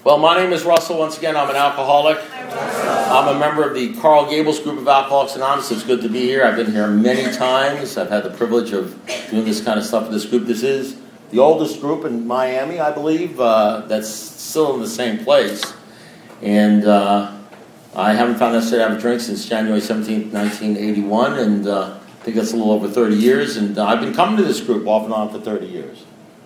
Well, my name is Russell. Once again, I'm an alcoholic. I'm a member of the Carl Gables group of Alcoholics Anonymous. It's good to be here. I've been here many times. I've had the privilege of doing this kind of stuff with this group. This is the oldest group in Miami, I believe, that's still in the same place. And I haven't found necessary to have a drink since January 17th, 1981, and I think that's a little over 30 years. And I've been coming to this group off and on for 30 years.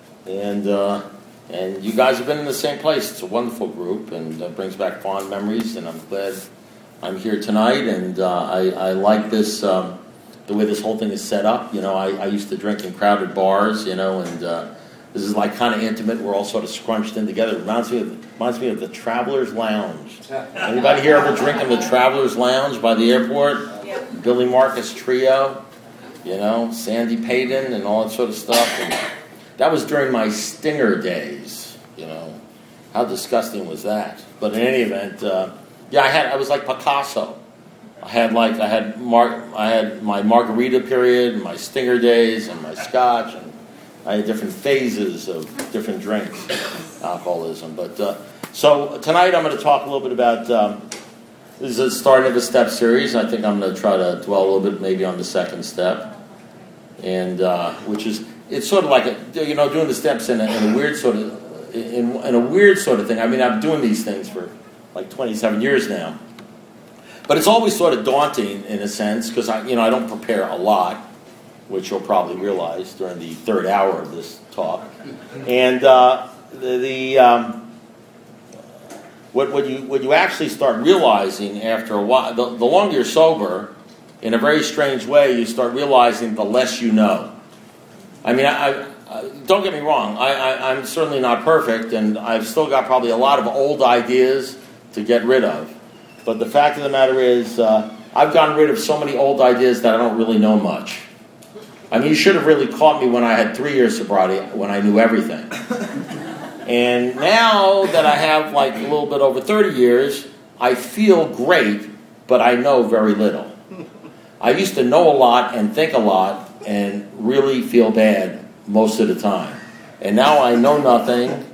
And you guys have been in the same place. It's a wonderful group, and it brings back fond memories, and I'm glad I'm here tonight. And I like this, the way this whole thing is set up. You know, I used to drink in crowded bars, you know, and this is like kind of intimate. We're all sort of scrunched in together. It reminds me of the Traveler's Lounge. Anybody here ever drink in the Traveler's Lounge by the airport? Yep. Billy Marcus Trio, you know, Sandy Payton and all that sort of stuff. And that was during my Stinger days, you know. How disgusting was that? But in any event, I was like Picasso. I had my margarita period, and my Stinger days, and my scotch, and I had different phases of different drinks, alcoholism. But so tonight I'm going to talk a little bit about. This is the start of a step series. I think I'm going to try to dwell a little bit maybe on the second step, and which is. It's sort of like doing the steps in a weird sort of in a weird sort of thing. I mean, I've been doing these things for like 27 years now, but it's always sort of daunting in a sense because I don't prepare a lot, which you'll probably realize during the third hour of this talk. And what you actually start realizing after a while, the longer you're sober, in a very strange way, you start realizing the less you know. I mean, I don't get me wrong. I'm certainly not perfect, and I've still got probably a lot of old ideas to get rid of. But the fact of the matter is, I've gotten rid of so many old ideas that I don't really know much. I mean, you should have really caught me when I had 3 years sobriety, when I knew everything. And now that I have like a little bit over 30 years, I feel great, but I know very little. I used to know a lot and think a lot, and really feel bad most of the time. And now I know nothing.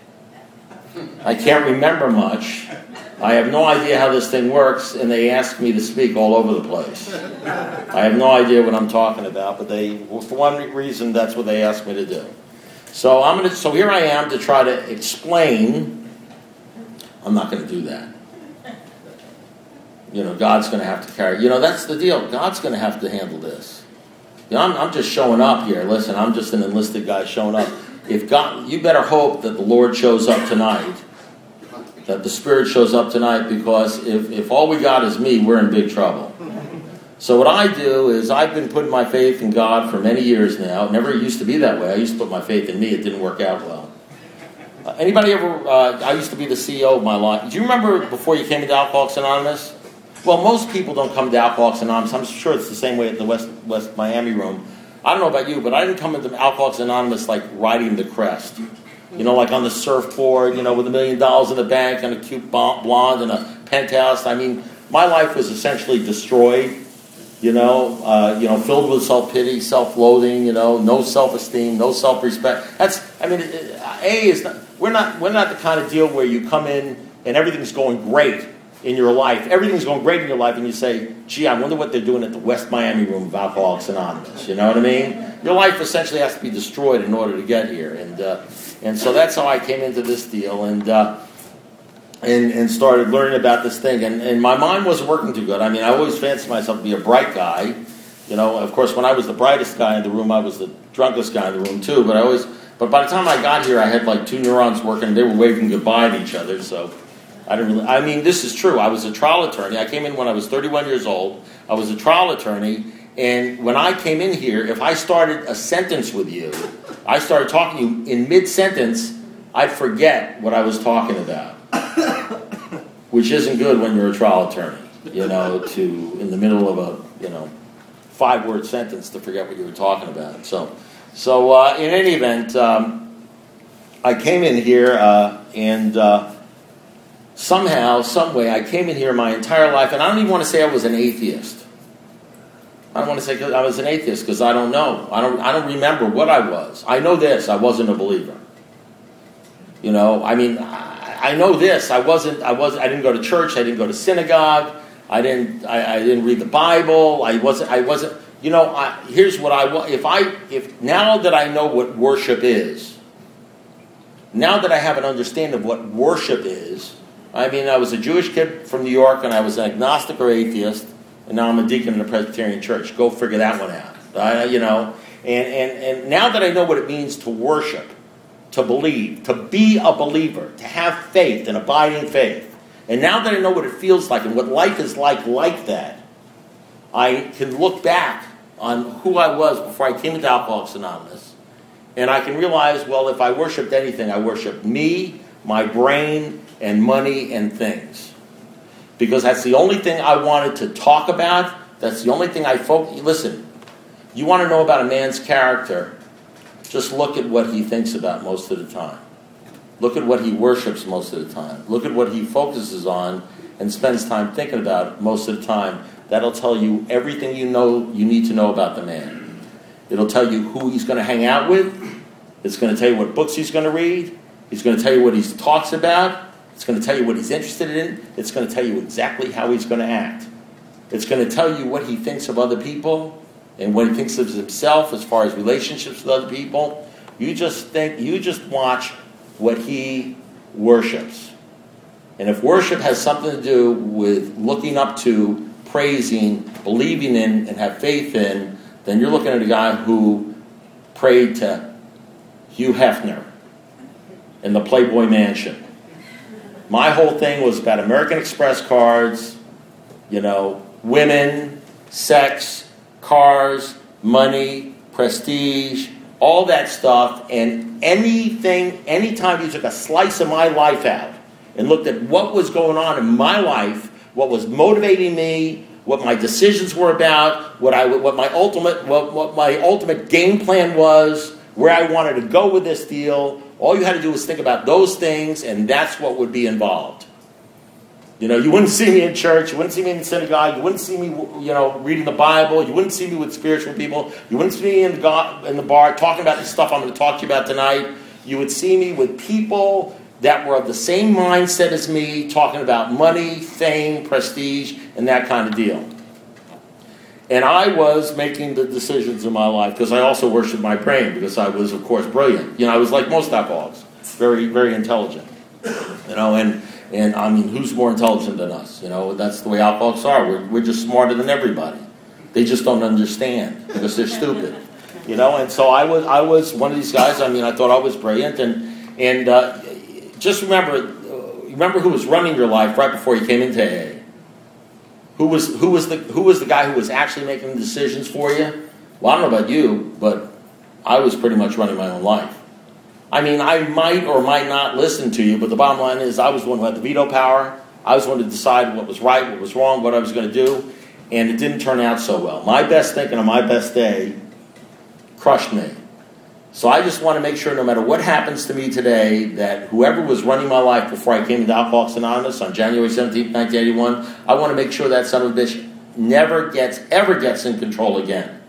I can't remember much. I have no idea how this thing works, and they ask me to speak all over the place. I have no idea what I'm talking about, but for one reason, that's what they ask me to do. So here I am to try to explain. I'm not going to do that. You know, God's going to have to carry. You know, that's the deal. God's going to have to handle this. You know, I'm just showing up here. Listen, I'm just an enlisted guy showing up. You better hope that the Lord shows up tonight, that the Spirit shows up tonight, because if all we got is me, we're in big trouble. So what I do is I've been putting my faith in God for many years now. It never used to be that way. I used to put my faith in me. It didn't work out well. Anybody ever? I used to be the CEO of my life. Do you remember before you came into Alcoholics Anonymous? Well, most people don't come to Alcoholics Anonymous. I'm sure it's the same way at the West Miami room. I don't know about you, but I didn't come into Alcoholics Anonymous like riding the crest. You know, like on the surfboard, you know, with $1 million in the bank and a cute blonde and a penthouse. I mean, my life was essentially destroyed, filled with self-pity, self-loathing, no self-esteem, no self-respect. We're not the kind of deal where you come in and everything's going great in your life. Everything's going great in your life, and you say, gee, I wonder what they're doing at the West Miami room of Alcoholics Anonymous. You know what I mean? Your life essentially has to be destroyed in order to get here. And so that's how I came into this deal and started learning about this thing. And my mind wasn't working too good. I mean, I always fancied myself to be a bright guy. You know, of course, when I was the brightest guy in the room, I was the drunkest guy in the room too. But by the time I got here, I had like 2 neurons working, and they were waving goodbye to each other, so this is true. I was a trial attorney. I came in when I was 31 years old. I was a trial attorney, and when I came in here, if I started a sentence with you, I started talking to you in mid-sentence, I'd forget what I was talking about, which isn't good when you're a trial attorney, in the middle of a, 5-word sentence to forget what you were talking about. So in any event, I came in here and somehow, some way, I came in here my entire life, and I don't even want to say I was an atheist. I don't want to say I was an atheist because I don't know. I don't remember what I was. I know this: I wasn't a believer. You know, I mean, I know this. I didn't go to church. I didn't go to synagogue. I didn't read the Bible. I wasn't. Here's what I want. If now that I know what worship is, now that I have an understanding of what worship is, I mean, I was a Jewish kid from New York, and I was an agnostic or atheist, and now I'm a deacon in a Presbyterian church. Go figure that one out. And now that I know what it means to worship, to believe, to be a believer, to have faith and abiding faith, and now that I know what it feels like and what life is like that, I can look back on who I was before I came into Alcoholics Anonymous, and I can realize, well, if I worshipped anything, I worshipped me, my brain, and money and things. Because that's the only thing I wanted to talk about. That's the only thing I focus. Listen, you want to know about a man's character, just look at what he thinks about most of the time. Look at what he worships most of the time. Look at what he focuses on and spends time thinking about most of the time. That'll tell you everything you need to know about the man. It'll tell you who he's going to hang out with. It's going to tell you what books he's going to read. He's going to tell you what he talks about. It's going to tell you what he's interested in. It's going to tell you exactly how he's going to act. It's going to tell you what he thinks of other people and what he thinks of himself as far as relationships with other people. You just watch what he worships. And if worship has something to do with looking up to, praising, believing in, and have faith in, then you're looking at a guy who prayed to Hugh Hefner in the Playboy Mansion. My whole thing was about American Express cards, women, sex, cars, money, prestige, all that stuff, and anytime you took a slice of my life out and looked at what was going on in my life, what was motivating me, what my decisions were about, what my ultimate game plan was, where I wanted to go with this deal, all you had to do was think about those things, and that's what would be involved. You wouldn't see me in church, you wouldn't see me in the synagogue, you wouldn't see me, reading the Bible, you wouldn't see me with spiritual people, you wouldn't see me in the bar talking about the stuff I'm going to talk to you about tonight. You would see me with people that were of the same mindset as me, talking about money, fame, prestige, and that kind of deal. And I was making the decisions in my life because I also worshiped my brain because I was, of course, brilliant. I was like most alcoholics, very, very intelligent. And I mean, who's more intelligent than us? That's the way alcoholics are. We're just smarter than everybody. They just don't understand because they're stupid. And so I was one of these guys. I mean, I thought I was brilliant. And just remember who was running your life right before you came into AA. Who was the guy who was actually making the decisions for you? Well, I don't know about you, but I was pretty much running my own life. I mean, I might or might not listen to you, but the bottom line is I was the one who had the veto power. I was the one to decide what was right, what was wrong, what I was going to do, and it didn't turn out so well. My best thinking on my best day crushed me. So I just want to make sure no matter what happens to me today, that whoever was running my life before I came into Alcoholics Anonymous on January 17, 1981, I want to make sure that son of a bitch ever gets in control again.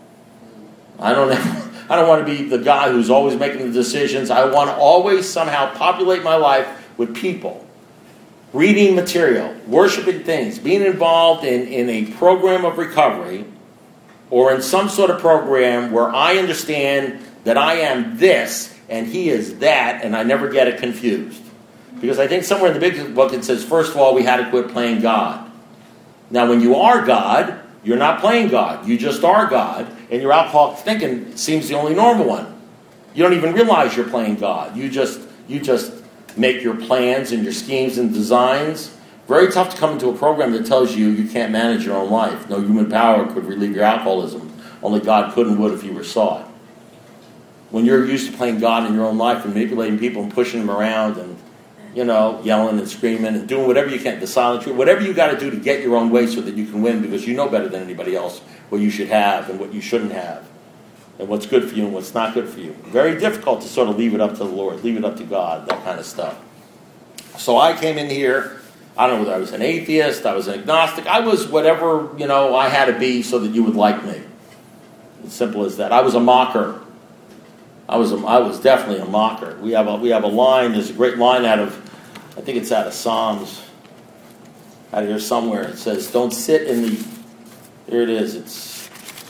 I don't want to be the guy who's always making the decisions. I want to always somehow populate my life with people, reading material, worshiping things, being involved in a program of recovery or in some sort of program where I understand that I am this and he is that, and I never get it confused. Because I think somewhere in the big book it says, first of all, we had to quit playing God. Now, when you are God, you're not playing God. You just are God, and your alcoholic thinking seems the only normal one. You don't even realize you're playing God. You just make your plans and your schemes and designs. Very tough to come into a program that tells you you can't manage your own life. No human power could relieve your alcoholism. Only God could and would if you were sought. When you're used to playing God in your own life and manipulating people and pushing them around and, yelling and screaming and doing whatever you can, the silent treatment, whatever you got to do to get your own way so that you can win because you know better than anybody else what you should have and what you shouldn't have and what's good for you and what's not good for you. Very difficult to sort of leave it up to the Lord, leave it up to God, that kind of stuff. So I came in here, I don't know whether I was an atheist, I was an agnostic, I was whatever, I had to be so that you would like me. As simple as that. I was a mocker. I was definitely a mocker. We have a line. There's a great line out of I think it's out of Psalms, out of here somewhere. It says, don't sit in the... Here it is.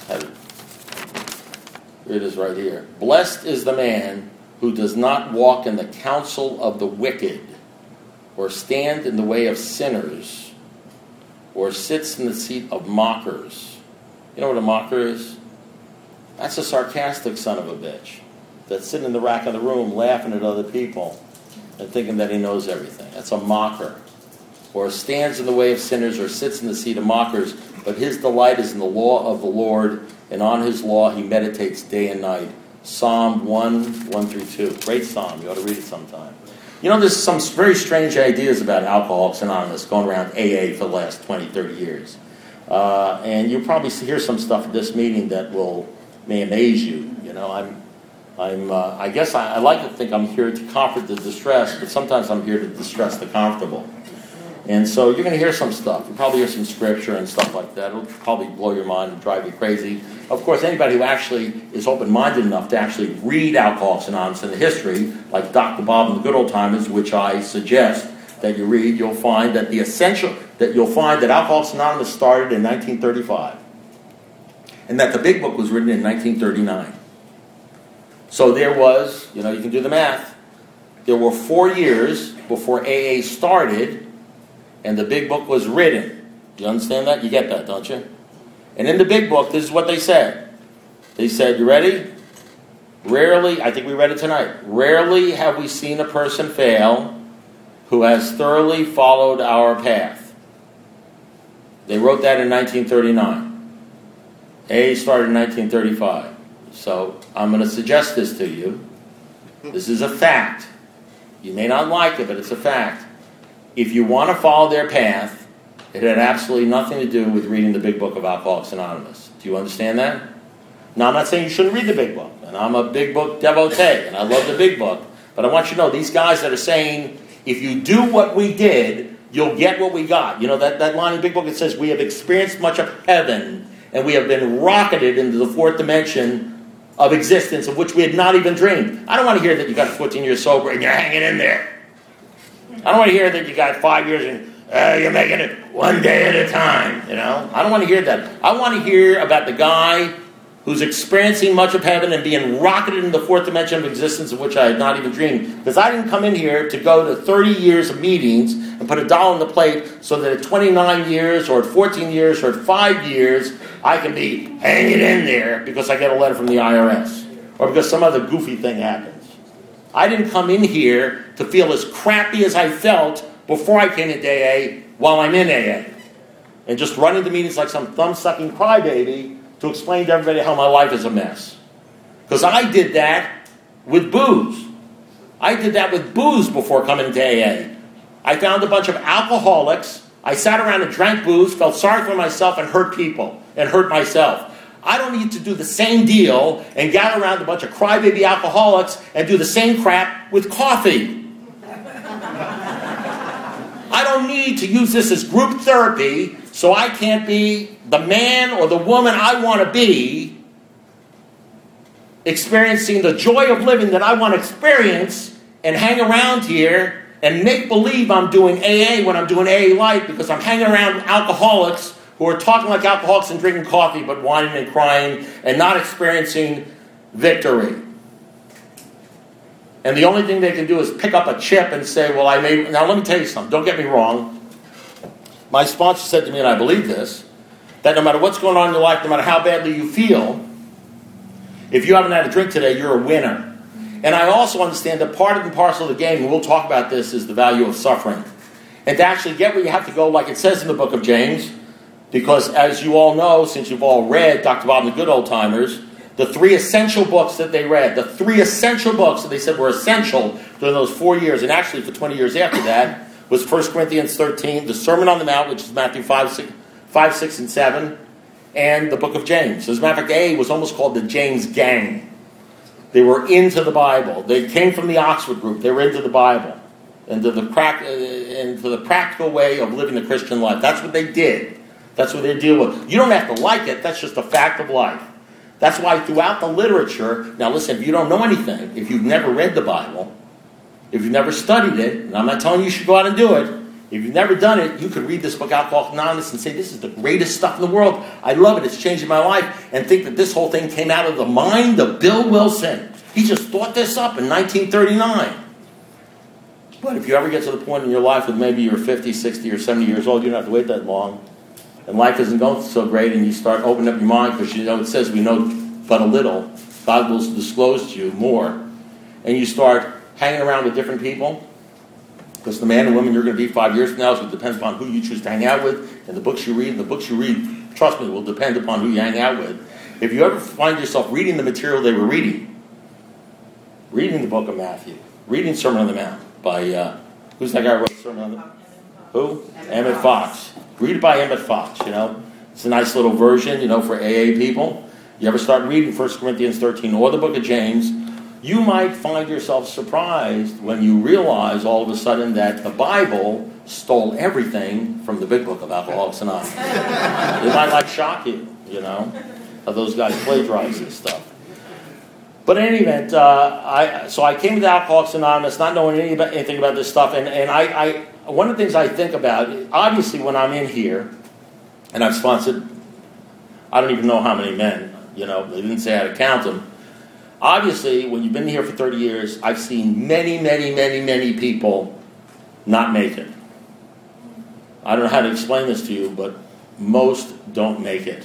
Here it is right here. Blessed is the man who does not walk in the counsel of the wicked, or stand in the way of sinners, or sits in the seat of mockers. You know what a mocker is? That's a sarcastic son of a bitch that's sitting in the rack of the room laughing at other people and thinking that he knows everything. That's a mocker. Or stands in the way of sinners, or sits in the seat of mockers, but his delight is in the law of the Lord, and on his law he meditates day and night. Psalm 1:1-2. Great psalm. You ought to read it sometime. You know, there's some very strange ideas about Alcoholics Anonymous going around AA for the last 20, 30 years. And you'll probably hear some stuff at this meeting that may amaze you. You know, I guess I like to think I'm here to comfort the distressed, but sometimes I'm here to distress the comfortable. And so you're going to hear some stuff. You'll probably hear some scripture and stuff like that. It'll probably blow your mind and drive you crazy. Of course, anybody who actually is open-minded enough to actually read Alcoholics Anonymous in the history, like Dr. Bob and the Good Old Timers, which I suggest that you read, you'll find that Alcoholics Anonymous started in 1935, and that the Big Book was written in 1939. So there was, you can do the math. There were 4 years before AA started, and the Big Book was written. Do you understand that? You get that, don't you? And in the Big Book, this is what they said. They said, you ready? Rarely, I think we read it tonight, rarely have we seen a person fail who has thoroughly followed our path. They wrote that in 1939. AA started in 1935. So I'm going to suggest this to you. This is a fact. You may not like it, but it's a fact. If you want to follow their path, it had absolutely nothing to do with reading the Big Book of Alcoholics Anonymous. Do you understand that? Now, I'm not saying you shouldn't read the Big Book, and I'm a Big Book devotee, and I love the Big Book, but I want you to know, these guys that are saying, if you do what we did, you'll get what we got. You know, that line in the Big Book, it says, we have experienced much of heaven, and we have been rocketed into the fourth dimension of existence, of which we had not even dreamed. I don't want to hear that you got 14 years sober and you're hanging in there. I don't want to hear that you got 5 years and you're making it one day at a time, I don't want to hear that. I want to hear about the guy who's experiencing much of heaven and being rocketed into the fourth dimension of existence, of which I had not even dreamed. Because I didn't come in here to go to 30 years of meetings and put $1 on the plate so that at 29 years or at 14 years or at 5 years, I can be hanging in there because I get a letter from the IRS or because some other goofy thing happens. I didn't come in here to feel as crappy as I felt before I came into AA while I'm in AA. And just running the meetings like some thumb-sucking crybaby to explain to everybody how my life is a mess. Because I did that with booze. I did that with booze before coming to AA. I found a bunch of alcoholics. I sat around and drank booze, felt sorry for myself, and hurt people, and hurt myself. I don't need to do the same deal and gather around a bunch of crybaby alcoholics and do the same crap with coffee. I don't need to use this as group therapy so I can't be the man or the woman I want to be, experiencing the joy of living that I want to experience, and hang around here and make believe I'm doing AA when I'm doing AA Light because I'm hanging around alcoholics who are talking like alcoholics and drinking coffee but whining and crying and not experiencing victory. And the only thing they can do is pick up a chip and say, well, now let me tell you something. Don't get me wrong. My sponsor said to me, and I believe this, that no matter what's going on in your life, no matter how badly you feel, if you haven't had a drink today, you're a winner. And I also understand that part and parcel of the game, and we'll talk about this, is the value of suffering. And to actually get where you have to go, like it says in the book of James, because as you all know, since you've all read Dr. Bob and the Good Old Timers, the 3 essential books that they read, the 3 essential books that they said were essential during those 4 years, and actually for 20 years after that, was 1 Corinthians 13, the Sermon on the Mount, which is Matthew 5, 6, and 7, and the book of James. As a matter of fact, AA was almost called the James Gang. They were into the Bible. They came from the Oxford group. They were into the Bible, into the practical way of living the Christian life. That's what they did. That's what they deal with. You don't have to like it. That's just a fact of life. That's why throughout the literature, now listen, if you don't know anything, if you've never read the Bible, If you've never studied it, and I'm not telling you you should go out and do it, if you've never done it, you could read this book, Alcoholics Anonymous, and say, this is the greatest stuff in the world. I love it. It's changing my life. And think that this whole thing came out of the mind of Bill Wilson. He just thought this up in 1939. But if you ever get to the point in your life with maybe you're 50, 60, or 70 years old, you don't have to wait that long. And life isn't going so great, and you start opening up your mind, because it says we know but a little. God will disclose to you more. And you start hanging around with different people. Because the man and woman you're going to be 5 years from now is going to depend upon who you choose to hang out with, and the books you read. And the books you read, trust me, will depend upon who you hang out with. If you ever find yourself reading the material they were reading the book of Matthew, reading Sermon on the Mount by, who's that guy who wrote Sermon on the Mount? Who? Emmett Fox. Read it by Emmett Fox, It's a nice little version, for AA people. You ever start reading 1 Corinthians 13 or the book of James, you might find yourself surprised when you realize all of a sudden that the Bible stole everything from the big book of Alcoholics Anonymous. It might shock you, how those guys plagiarize this stuff. But in any event, I came to Alcoholics Anonymous not knowing anything about this stuff, and I one of the things I think about, obviously when I'm in here, and I've sponsored, I don't even know how many men, they didn't say how to count them. Obviously, when you've been here for 30 years, I've seen many, many, many, many people not make it. I don't know how to explain this to you, but most don't make it.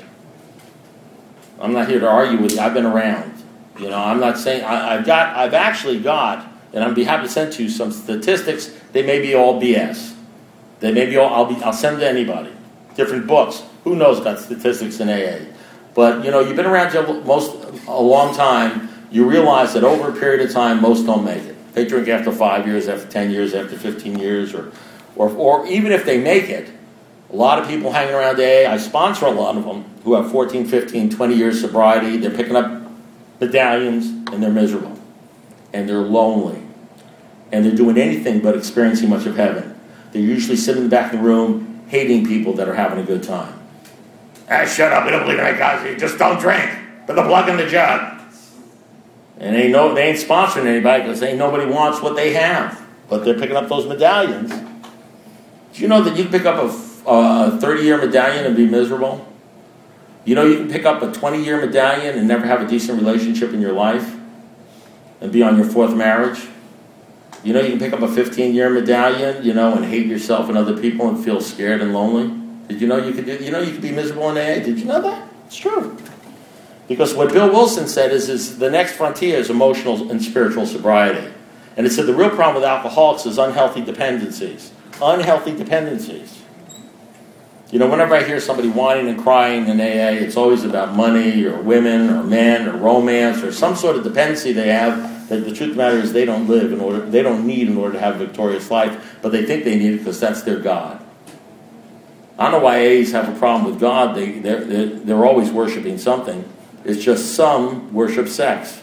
I'm not here to argue with you. I've been around. I'm not saying I've actually got, and I'd be happy to send to you some statistics. They may be all BS. They may be all. I'll send them to anybody. Different books. Who knows about statistics in AA? But you've been around a long time. You realize that over a period of time, most don't make it. They drink after 5 years, after 10 years, after 15 years, or even if they make it, a lot of people hanging around AA, I sponsor a lot of them who have 14, 15, 20 years sobriety. They're picking up medallions, and they're miserable. And they're lonely. And they're doing anything but experiencing much of heaven. They're usually sitting in the back of the room, hating people that are having a good time. Shut up, we don't believe in that, guys. Just don't drink. Put the plug in the jug. And they ain't sponsoring anybody because nobody wants what they have. But they're picking up those medallions. Do you know that you can pick up a 30-year medallion and be miserable? You can pick up a 20-year medallion and never have a decent relationship in your life and be on your fourth marriage? You can pick up a 15-year medallion, and hate yourself and other people and feel scared and lonely? Did you know you could you could be miserable in AA? Did you know that? It's true. Because what Bill Wilson said is the next frontier is emotional and spiritual sobriety. And it said the real problem with alcoholics is unhealthy dependencies. Unhealthy dependencies. Whenever I hear somebody whining and crying in AA, it's always about money or women or men or romance or some sort of dependency they have that the truth of the matter is they don't need in order to have a victorious life, but they think they need it because that's their God. I don't know why AAs have a problem with God. They're always worshiping something. It's just some worship sex.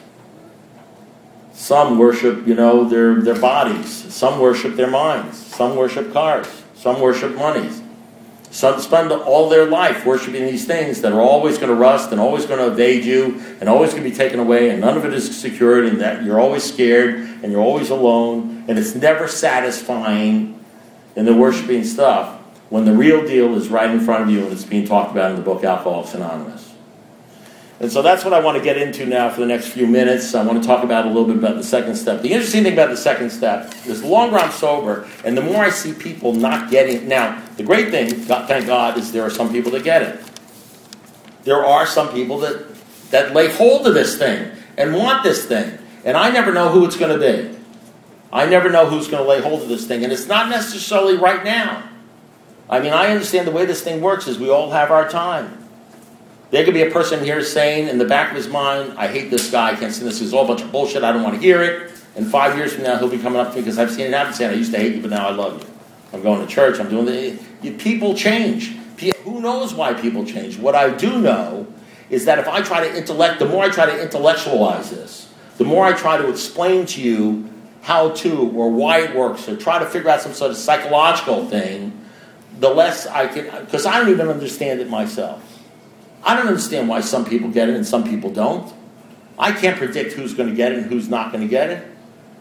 Some worship, their bodies. Some worship their minds. Some worship cars. Some worship monies. Some spend all their life worshiping these things that are always going to rust and always going to evade you and always going to be taken away, and none of it is secured, and that you're always scared and you're always alone, and it's never satisfying in the worshiping stuff when the real deal is right in front of you and it's being talked about in the book Alcoholics Anonymous. And so that's what I want to get into now for the next few minutes. I want to talk about a little bit about the second step. The interesting thing about the second step is the longer I'm sober and the more I see people not getting. Now, the great thing, thank God, is there are some people that get it. There are some people that lay hold of this thing and want this thing. And I never know who it's going to be. I never know who's going to lay hold of this thing. And it's not necessarily right now. I understand the way this thing works is we all have our time. There could be a person here saying in the back of his mind, I hate this guy, I can't stand this, it's all a bunch of bullshit, I don't want to hear it. And 5 years from now, he'll be coming up to me because I've seen it happen, saying, I used to hate you, but now I love you. I'm going to church, I'm doing people change. Who knows why people change? What I do know is that if I try to the more I try to intellectualize this, the more I try to explain to you how to or why it works, or try to figure out some sort of psychological thing, the less I can, because I don't even understand it myself. I don't understand why some people get it and some people don't. I can't predict who's going to get it and who's not going to get it.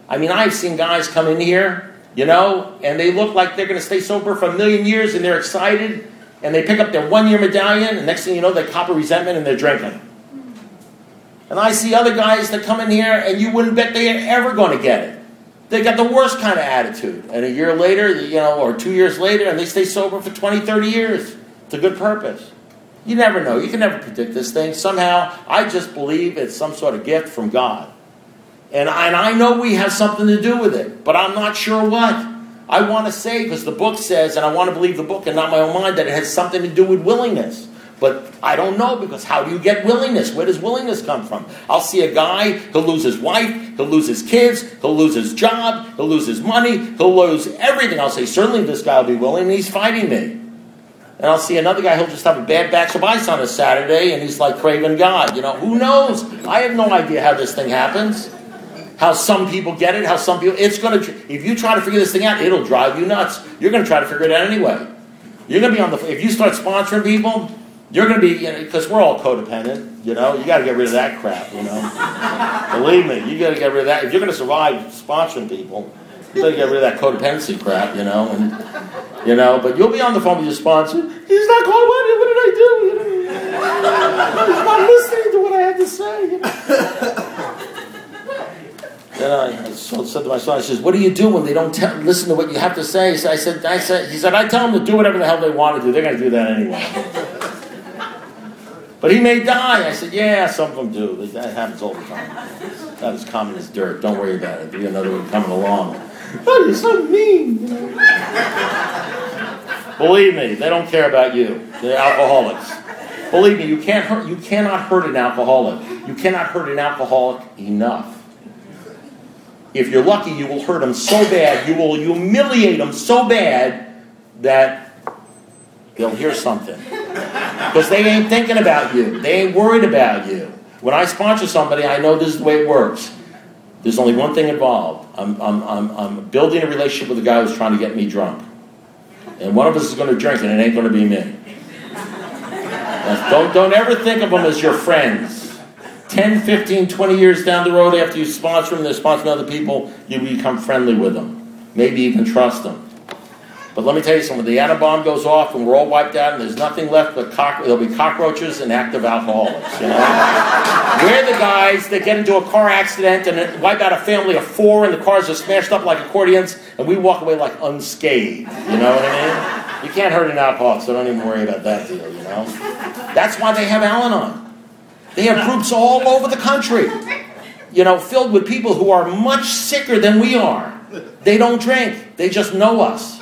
I mean, I've seen guys come in here, and they look like they're going to stay sober for 1,000,000 years, and they're excited, and they pick up their 1-year medallion, and next thing you know, they cop a resentment and they're drinking. And I see other guys that come in here, and you wouldn't bet they're ever going to get it. They got the worst kind of attitude. And a year later, or 2 years later, and they stay sober for 20, 30 years. It's a good purpose. You never know. You can never predict this thing. Somehow, I just believe it's some sort of gift from God. And I know we have something to do with it, but I'm not sure what. I want to say, because the book says, and I want to believe the book and not my own mind, that it has something to do with willingness. But I don't know, because how do you get willingness? Where does willingness come from? I'll see a guy, he'll lose his wife, he'll lose his kids, he'll lose his job, he'll lose his money, he'll lose everything. I'll say, certainly this guy will be willing, and he's fighting me. And I'll see another guy, he'll just have a bad batch of ice on a Saturday, and he's like craving God. Who knows? I have no idea how this thing happens. How some people get it, how some people... if you try to figure this thing out, it'll drive you nuts. You're going to try to figure it out anyway. You're going to be if you start sponsoring people... You're going to be, because we're all codependent, you got to get rid of that crap, Believe me, you got to get rid of that. If you're going to survive sponsoring people, you got to get rid of that codependency crap, But you'll be on the phone with your sponsor. He's not calling me. What did I do? He's not listening to what I have to say. Then I said to my son, I says, what do you do when they don't listen to what you have to say? He said, I tell them to do whatever the hell they want to do. They're going to do that anyway. But he may die. I said, yeah, some of them do. That happens all the time. That is common as dirt. Don't worry about it. There'll be another one coming along. Oh, you're so mean. Believe me, they don't care about you. They're alcoholics. Believe me, you cannot hurt an alcoholic. You cannot hurt an alcoholic enough. If you're lucky, you will hurt them so bad, you will humiliate them so bad that they'll hear something. Because they ain't thinking about you. They ain't worried about you. When I sponsor somebody, I know this is the way it works. There's only one thing involved. I'm building a relationship with a guy who's trying to get me drunk. And one of us is going to drink, and it ain't going to be me. Don't ever think of them as your friends. 10, 15, 20 years down the road after you sponsor them, they're sponsoring other people, you become friendly with them. Maybe even trust them. But let me tell you something. The atom bomb goes off and we're all wiped out and there's nothing left but there'll be cockroaches and active alcoholics. We're the guys that get into a car accident and wipe out a family of 4 and the cars are smashed up like accordions and we walk away like unscathed. You know what I mean? You can't hurt an alcoholic, so don't even worry about that deal, That's why they have Al-Anon. They have groups all over the country, filled with people who are much sicker than we are. They don't drink. They just know us.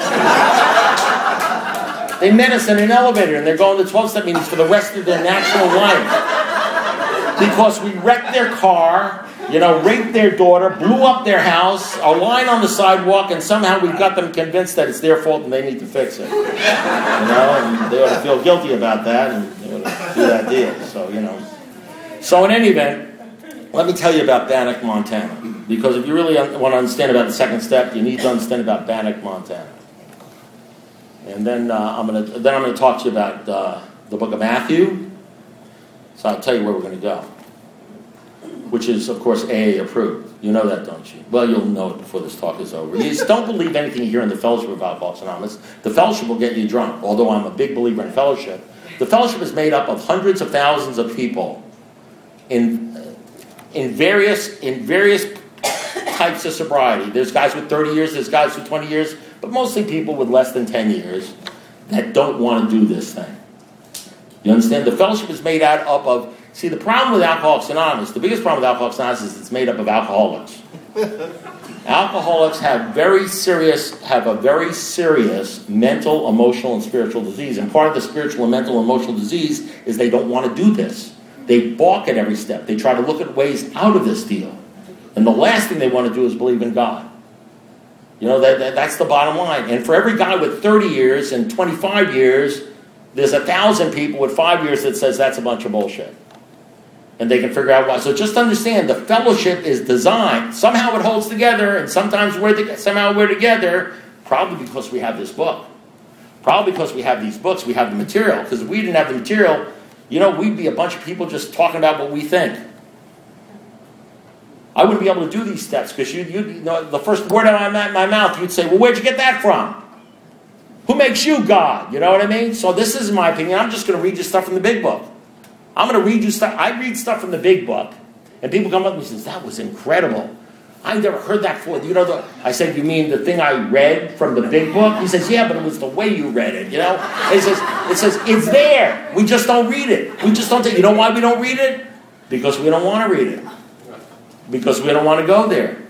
They met us in an elevator and they're going to 12-step meetings for the rest of their natural life. Because we wrecked their car, raped their daughter, blew up their house, a line on the sidewalk, and somehow we got them convinced that it's their fault and they need to fix it. And they ought to feel guilty about that and they ought to do that deal. So in any event, let me tell you about Bannack, Montana. Because if you really want to understand about the second step, you need to understand about Bannack, Montana. And then I'm going to talk to you about the book of Matthew. So I'll tell you where we're going to go, which is, of course, AA approved. You know that, don't you? Well, you'll know it before this talk is over. You just don't believe anything you hear in the Fellowship of Alcoholics Anonymous. The fellowship will get you drunk, although I'm a big believer in fellowship. The fellowship is made up of hundreds of thousands of people in various types of sobriety. There's guys with 30 years, there's guys with 20 years, but mostly people with less than 10 years that don't want to do this thing. You understand? The fellowship is made out of... See, the problem with Alcoholics Anonymous, the biggest problem with Alcoholics Anonymous is it's made up of alcoholics. Alcoholics have a very serious mental, emotional, and spiritual disease. And part of the spiritual and mental and emotional disease is they don't want to do this. They balk at every step. They try to look at ways out of this deal. And the last thing they want to do is believe in God. That's the bottom line. And for every guy with 30 years and 25 years, there's 1,000 people with 5 years that says that's a bunch of bullshit. And they can figure out why. So just understand, the fellowship is designed. Somehow it holds together, and sometimes somehow we're together, probably because we have this book. Probably because we have these books, we have the material. Because if we didn't have the material, we'd be a bunch of people just talking about what we think. I wouldn't be able to do these steps because you know, the first word out of my mouth, you'd say, well, where'd you get that from? Who makes you God? You know what I mean? So this is my opinion. I'm just going to read you stuff from the big book. I'm going to read you stuff. I read stuff from the big book, and people come up and say, that was incredible. I've never heard that before. You know, I said, you mean the thing I read from the big book? He says, yeah, but it was the way you read it, you know? And it says, it's there. We just don't read it. We just don't take it. You know why we don't read it? Because we don't want to read it. Because we don't want to go there.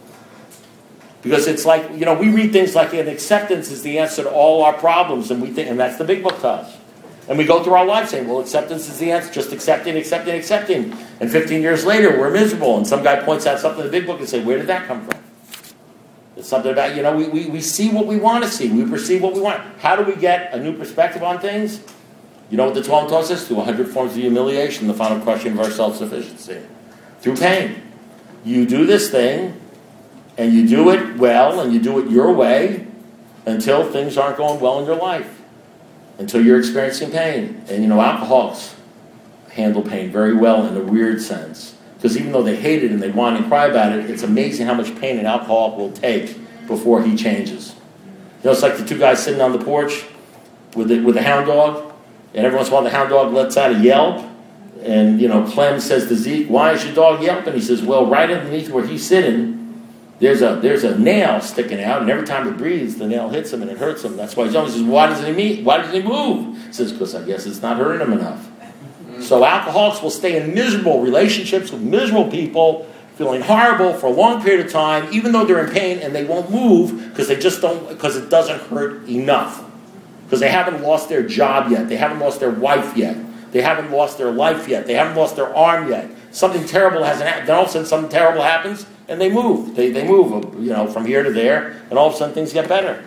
Because it's like, you know, we read things like an acceptance is the answer to all our problems, and we think, and that's the big book to us. And we go through our life saying, well, acceptance is the answer, just accepting. And 15 years later, we're miserable. And some guy points out something in the big book and say, where did that come from? It's something about, you know, we see what we want to see. We perceive what we want. How do we get a new perspective on things? You know what the 12 taught us? Through 100 forms of humiliation, the final crushing of our self-sufficiency. Through pain. You do this thing, and you do it well, and you do it your way, until things aren't going well in your life. Until you're experiencing pain. And you know, alcoholics handle pain very well in a weird sense. Because even though they hate it and they whine and cry about it, it's amazing how much pain an alcoholic will take before he changes. You know, it's like the two guys sitting on the porch with a hound dog, and every once in a while the hound dog lets out a yelp, and you know, Clem says to Zeke, why is your dog yelping? He says, well, right underneath where he's sitting, there's a nail sticking out, and every time it breathes, the nail hits him and it hurts him. That's why he's always says, why doesn't he move? He says, because I guess it's not hurting him enough. So alcoholics will stay in miserable relationships with miserable people, feeling horrible for a long period of time, even though they're in pain, and they won't move because because it doesn't hurt enough. Because they haven't lost their job yet. They haven't lost their wife yet. They haven't lost their life yet. They haven't lost their arm yet. Something terrible hasn't happened. Then all of a sudden something terrible happens, and they move. They move, you know, from here to there, and all of a sudden things get better.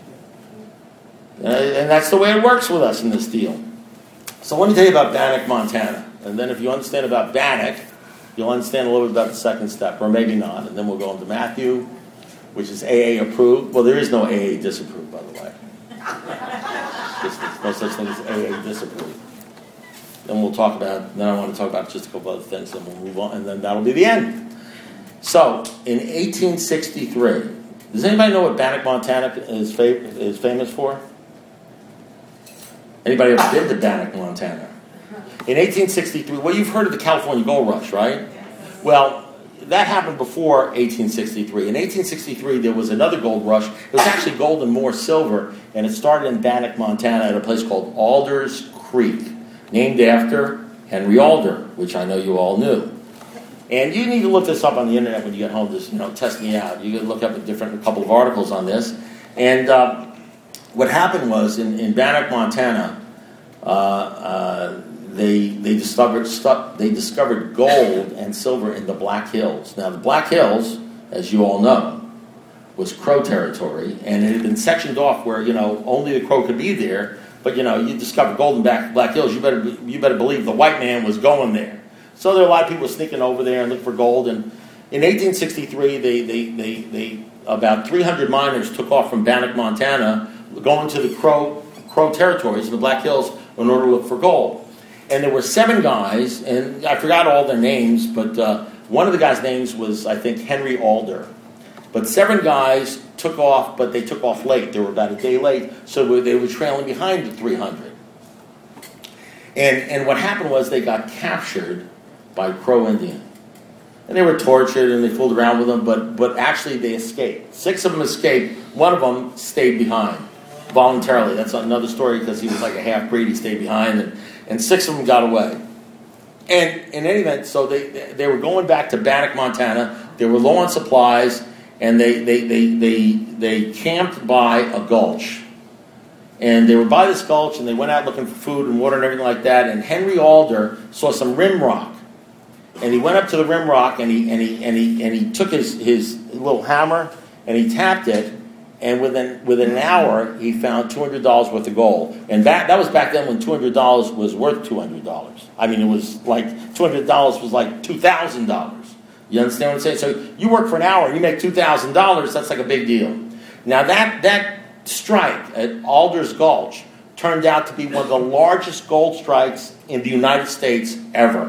And that's the way it works with us in this deal. So let me tell you about Bannack, Montana. And then if you understand about Bannack, you'll understand a little bit about the second step, or maybe not. And then we'll go into Matthew, which is AA approved. Well, there is no AA disapproved, by the way. There's no such thing as AA disapproved. Then I want to talk about just a couple other things, then we'll move on, and then that'll be the end. So, in 1863, does anybody know what Bannack, Montana is famous for? Anybody ever been to Bannack, Montana? In 1863, well, you've heard of the California Gold Rush, right? Well, that happened before 1863. In 1863, there was another gold rush. It was actually gold and more silver, and it started in Bannack, Montana, at a place called Alder's Creek, named after Henry Alder, which I know you all knew. And you need to look this up on the internet when you get home. Just test me out. You can look up a couple of articles on this. And what happened was in Bannack, Montana, they discovered gold and silver in the Black Hills. Now the Black Hills, as you all know, was Crow territory, and it had been sectioned off where only the Crow could be there. But you discover gold in Black Hills, you better believe the white man was going there. So there were a lot of people sneaking over there and looking for gold. And in 1863, they about 300 miners took off from Bannack, Montana, going to the Crow territories in the Black Hills in order to look for gold. And there were 7 guys, and I forgot all their names, but one of the guys' names was, I think, Henry Alder. But 7 guys took off, but they took off late. They were about a day late, so they were trailing behind the 300. And what happened was they got captured by Crow Indian. And they were tortured, and they fooled around with them, but actually they escaped. 6 of them escaped. One of them stayed behind voluntarily. That's another story, because he was like a half-breed. He stayed behind, and 6 of them got away. And in any event, so they were going back to Bannack, Montana. They were low on supplies, and they camped by a gulch. And they were by this gulch, and they went out looking for food and water and everything like that. And Henry Alder saw some rim rock, and he went up to the rim rock, and he took his little hammer and he tapped it. And within an hour, he found $200 worth of gold. And that was back then when $200 was worth $200. I mean, it was like $200 was like $2,000. You understand what I'm saying? So you work for an hour, you make $2,000. That's like a big deal. Now that strike at Alder's Gulch turned out to be one of the largest gold strikes in the United States ever.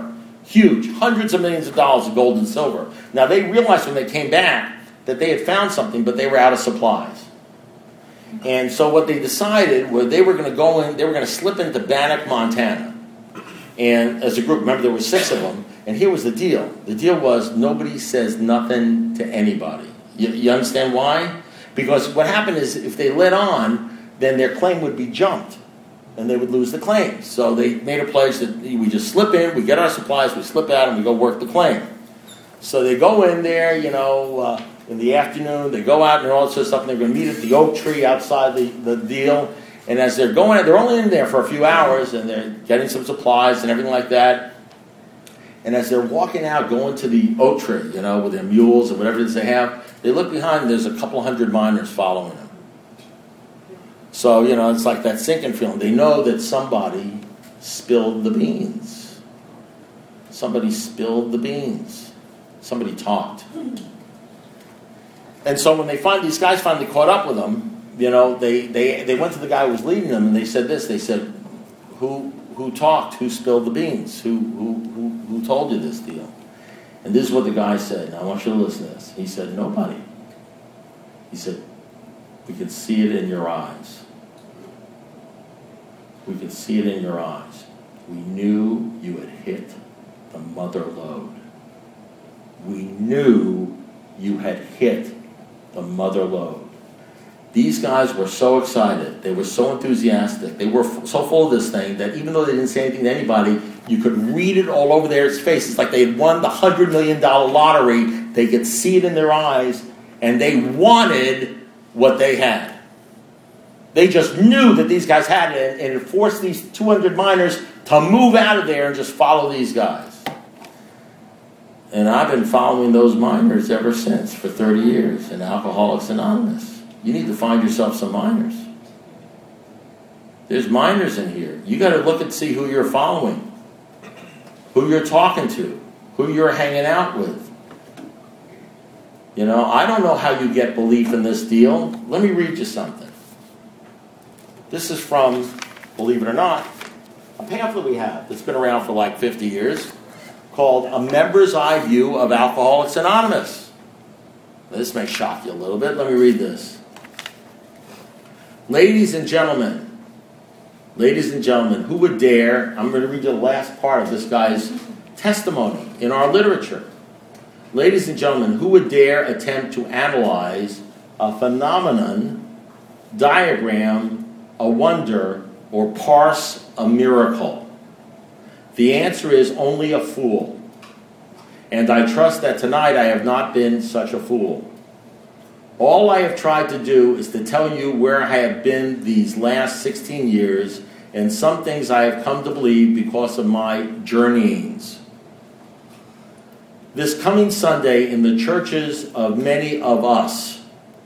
Huge. Hundreds of millions of dollars of gold and silver. Now, they realized when they came back that they had found something, but they were out of supplies. And so what they decided was they were going to go in, they were going to slip into Bannock, Montana. And as a group, remember there were 6 of them, and here was the deal. The deal was nobody says nothing to anybody. You understand why? Because what happened is if they let on, then their claim would be jumped, and they would lose the claim. So they made a pledge that we just slip in, we get our supplies, we slip out, and we go work the claim. So they go in there, in the afternoon, they go out and all that sort of stuff, and they're going to meet at the oak tree outside the deal. And as they're going, they're only in there for a few hours, and they're getting some supplies and everything like that. And as they're walking out, going to the oak tree, with their mules or whatever it is they have, they look behind, and there's a couple hundred miners following them. So, it's like that sinking feeling. They know that somebody spilled the beans. Somebody spilled the beans. Somebody talked. And so when these guys finally caught up with them, they went to the guy who was leading them, and they said this. They said, "Who talked? Who spilled the beans? Who told you this deal?" And this is what the guy said. Now I want you to listen to this. He said, "Nobody." He said, "We could see it in your eyes. We could see it in your eyes. We knew you had hit the mother lode. We knew you had hit the mother lode." These guys were so excited. They were so enthusiastic. They were so full of this thing that even though they didn't say anything to anybody, you could read it all over their faces. It's like they had won the $100 million lottery. They could see it in their eyes, and they wanted what they had. They just knew that these guys had it, and it forced these 200 miners to move out of there and just follow these guys. And I've been following those miners ever since for 30 years in Alcoholics Anonymous. You need to find yourself some miners. There's miners in here. You got to look and see who you're following, who you're talking to, who you're hanging out with. I don't know how you get belief in this deal. Let me read you something. This is from, believe it or not, a pamphlet we have that's been around for like 50 years called A Member's Eye View of Alcoholics Anonymous. Now, this may shock you a little bit. Let me read this. Ladies and gentlemen, who would dare, I'm going to read you the last part of this guy's testimony in our literature. Ladies and gentlemen, who would dare attempt to analyze a phenomenon, diagram a wonder, or parse a miracle? The answer is only a fool. And I trust that tonight I have not been such a fool. All I have tried to do is to tell you where I have been these last 16 years and some things I have come to believe because of my journeyings. This coming Sunday in the churches of many of us.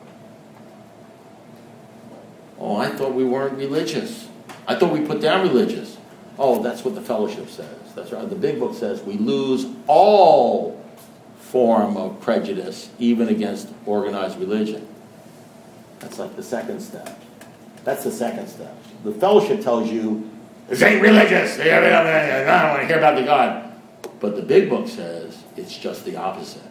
Oh, I thought we weren't religious. I thought we put down religious. Oh, that's what the fellowship says. That's right. The big book says we lose all form of prejudice, even against organized religion. That's like the second step. That's the second step. The fellowship tells you, this ain't religious. I don't want to hear about the God. But the big book says it's just the opposite.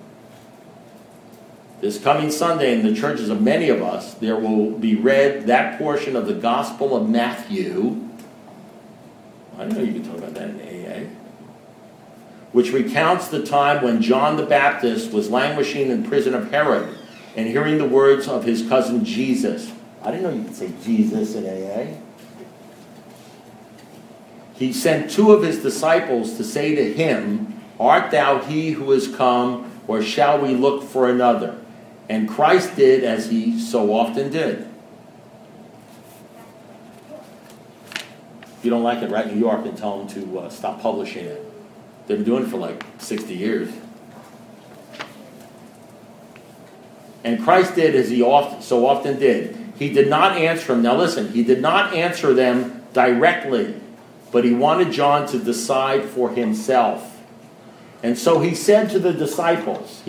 This coming Sunday in the churches of many of us, there will be read that portion of the Gospel of Matthew. I didn't know you could talk about that in AA. Which recounts the time when John the Baptist was languishing in prison of Herod and hearing the words of his cousin Jesus. I didn't know you could say Jesus in AA. He sent 2 of his disciples to say to him, "Art thou he who is come, or shall we look for another?" And Christ did as he so often did. If you don't like it, write New York and tell them to stop publishing it. They've been doing it for like 60 years. And Christ did as he so often did. He did not answer them. Now listen, he did not answer them directly, but he wanted John to decide for himself. And so he said to the disciples,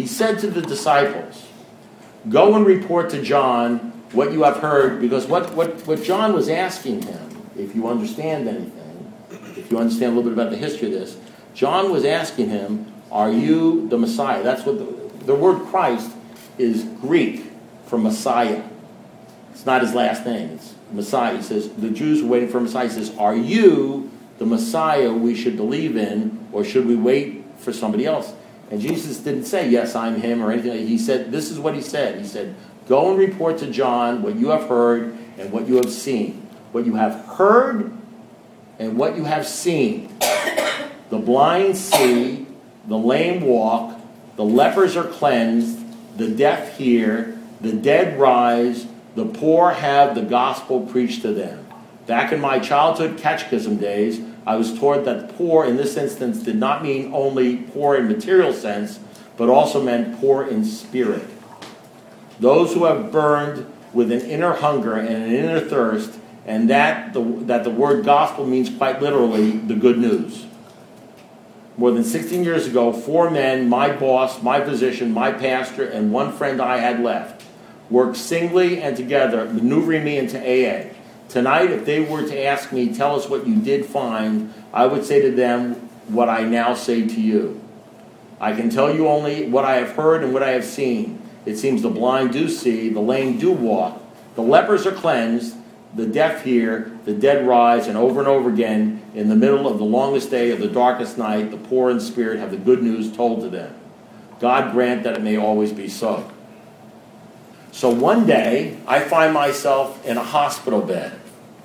"Go and report to John what you have heard," because what John was asking him, if you understand anything, if you understand a little bit about the history of this, John was asking him, are you the Messiah? That's what the word Christ is Greek for Messiah. It's not his last name. It's Messiah. He says, the Jews were waiting for Messiah. He says, are you the Messiah we should believe in, or should we wait for somebody else? And Jesus didn't say, yes, I'm him, or anything. He said, this is what he said. He said, go and report to John what you have heard and what you have seen. What you have heard and what you have seen. The blind see, the lame walk, the lepers are cleansed, the deaf hear, the dead rise, the poor have the gospel preached to them. Back in my childhood catechism days, I was taught that poor in this instance did not mean only poor in material sense, but also meant poor in spirit. Those who have burned with an inner hunger and an inner thirst, and that the word gospel means quite literally the good news. More than 16 years ago, 4 men, my boss, my physician, my pastor, and one friend I had left, worked singly and together, maneuvering me into AA. Tonight, if they were to ask me, tell us what you did find, I would say to them what I now say to you. I can tell you only what I have heard and what I have seen. It seems the blind do see, the lame do walk, the lepers are cleansed, the deaf hear, the dead rise, and over again, in the middle of the longest day of the darkest night, the poor in spirit have the good news told to them. God grant that it may always be so. So one day, I find myself in a hospital bed.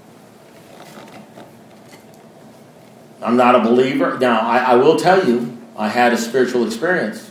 I'm not a believer. Now, I will tell you, I had a spiritual experience.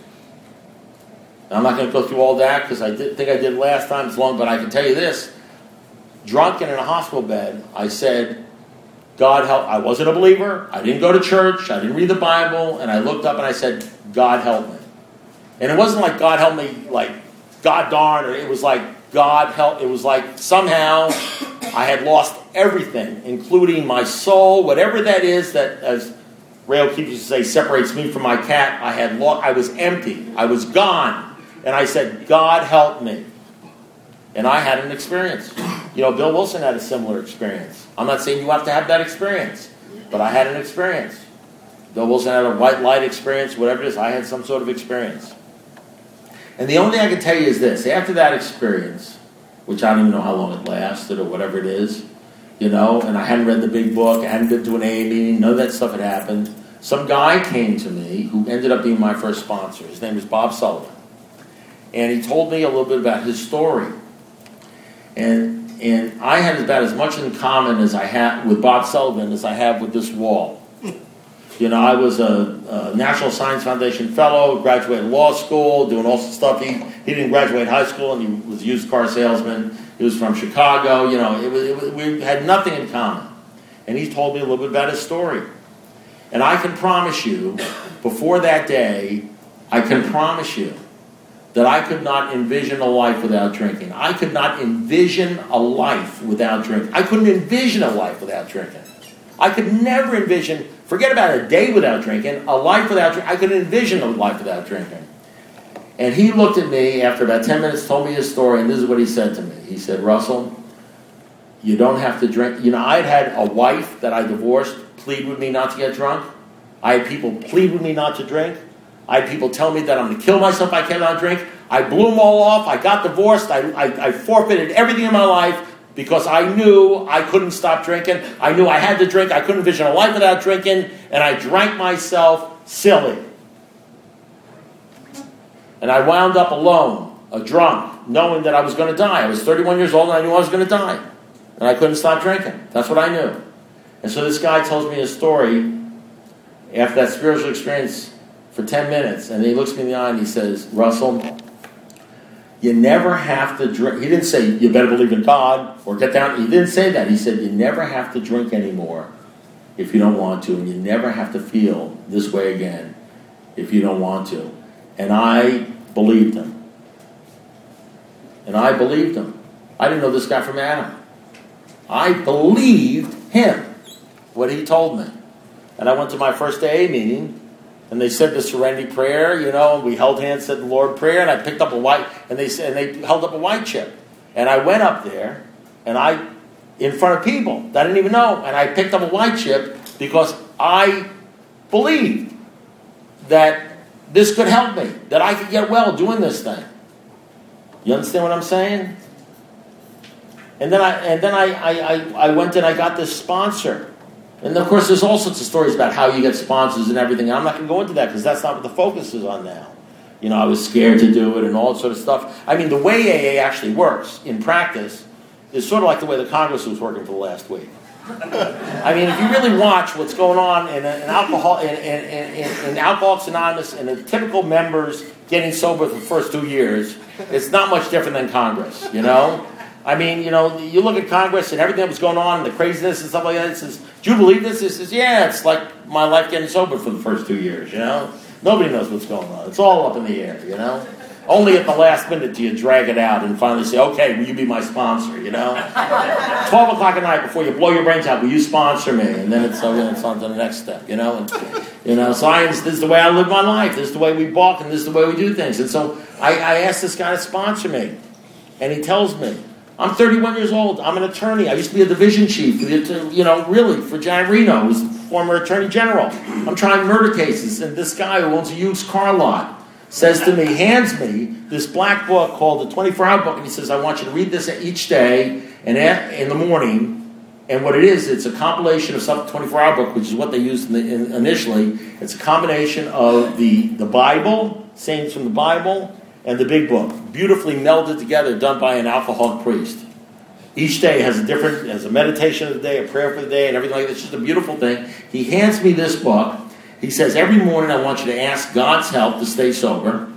I'm not going to go through all that because I think I did last time. It's long, but I can tell you this. Drunk and in a hospital bed, I said, God help. I wasn't a believer. I didn't go to church. I didn't read the Bible. And I looked up and I said, God help me. And it wasn't like God help me, like God darn, or it was like God help. It was like somehow I had lost everything, including my soul, whatever that is that, as Ray O'Keefe used to say, separates me from my cat. I was empty. I was gone. And I said, God help me. And I had an experience. You know, Bill Wilson had a similar experience. I'm not saying you have to have that experience, but I had an experience. Bill Wilson had a white light experience, whatever it is. I had some sort of experience. And the only thing I can tell you is this. After that experience, which I don't even know how long it lasted or whatever it is, you know, and I hadn't read the big book, I hadn't been to an AA meeting, none of that stuff had happened. Some guy came to me who ended up being my first sponsor. His name was Bob Sullivan. And he told me a little bit about his story. And I had about as much in common as I had with Bob Sullivan as I have with this wall. You know, I was a National Science Foundation fellow, graduated law school, doing all sorts of stuff. He didn't graduate high school, and he was a used car salesman. He was from Chicago. You know, we had nothing in common. And he told me a little bit about his story. And I can promise you, before that day, I can promise you that I could not envision a life without drinking. I could not envision a life without drinking. I couldn't envision a life without drinking. I could never envision, forget about a day without drinking, a life without drinking. I couldn't envision a life without drinking. And he looked at me after about 10 minutes, told me his story, and this is what he said to me. He said, Russell, you don't have to drink. You know, I'd had a wife that I divorced plead with me not to get drunk. I had people plead with me not to drink. I had people tell me that I'm going to kill myself if I cannot drink. I blew them all off. I got divorced. I forfeited everything in my life because I knew I couldn't stop drinking. I knew I had to drink. I couldn't envision a life without drinking. And I drank myself silly. And I wound up alone, a drunk, knowing that I was going to die. I was 31 years old and I knew I was going to die. And I couldn't stop drinking. That's what I knew. And so this guy tells me his story after that spiritual experience for 10 minutes. And he looks me in the eye and he says, Russell, you never have to drink. He didn't say, you better believe in God or get down. He didn't say that. He said, you never have to drink anymore if you don't want to. And you never have to feel this way again if you don't want to. And I believed him. I didn't know this guy from Adam. I believed him, what he told me. And I went to my first AA meeting, and they said the Serenity Prayer, you know, and we held hands, said the Lord Prayer, and I picked up a white, and they held up a white chip. And I went up there, and in front of people that I didn't even know, and I picked up a white chip because I believed. that this could help me, that I could get well doing this thing. You understand what I'm saying? And then I went and I got this sponsor. And of course, there's all sorts of stories about how you get sponsors and everything. And I'm not going to go into that because that's not what the focus is on now. You know, I was scared to do it and all that sort of stuff. I mean, the way AA actually works in practice is sort of like the way the Congress was working for the last week. I mean, if you really watch what's going on in Alcoholics Anonymous and the typical members getting sober for the first 2 years, it's not much different than Congress, you know? I mean, you know, you look at Congress and everything that was going on and the craziness and stuff like that. It says, do you believe this? It says, yeah, it's like my life getting sober for the first 2 years, you know? Nobody knows what's going on. It's all up in the air, you know? Only at the last minute do you drag it out and finally say, okay, will you be my sponsor, you know? 12 o'clock at night before you blow your brains out, will you sponsor me? And then it's on to the next step, you know? And, you know, science, this is the way I live my life. This is the way we walk and this is the way we do things. And so I asked this guy to sponsor me. And he tells me, I'm 31 years old. I'm an attorney. I used to be a division chief, you know, really, for Janet Reno, who's the former attorney general. I'm trying murder cases. And this guy who owns a used car lot says to me, hands me this black book called the 24-Hour Book, and he says, I want you to read this each day and in the morning. And what it is, it's a compilation of some 24-Hour Book, which is what they used initially. It's a combination of the Bible, sayings from the Bible, and the Big Book, beautifully melded together, done by an alcoholic priest. Each day has a meditation of the day, a prayer for the day, and everything like that. It's just a beautiful thing. He hands me this book. He says, every morning I want you to ask God's help to stay sober.